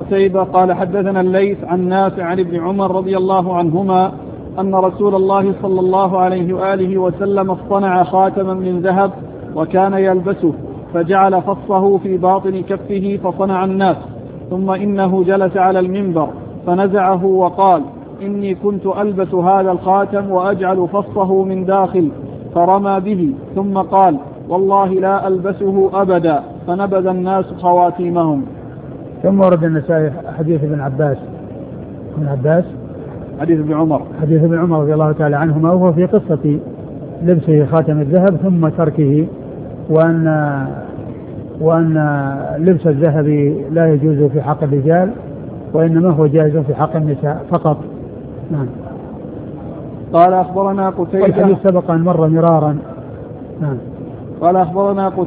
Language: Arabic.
قتيبة قال حدثنا الليث عن نافع عن ابن عمر رضي الله عنهما أن رسول الله صلى الله عليه وآله وسلم اصطنع خاتما من ذهب وكان يلبسه فجعل فصه في باطن كفه فصنع الناس، ثم إنه جلس على المنبر فنزعه وقال: إني كنت ألبس هذا الخاتم وأجعل فصه من داخل، فرمى به ثم قال: والله لا ألبسه أبدا، فنبذ الناس خواتيمهم. ثم ورد النسائي حديث ابن عباس حديث ابن عمر رضي الله تعالى عنهما، وهو في قصة لبسه خاتم الذهب ثم تركه، وأن لبس الذهب لا يجوز في حق الرجال وإنما هو جائز في حق النساء فقط. نعم. قال أخبرنا قتيبة، والحديث سبق أن مر مرارا. نعم. قال أخبرنا قتيبة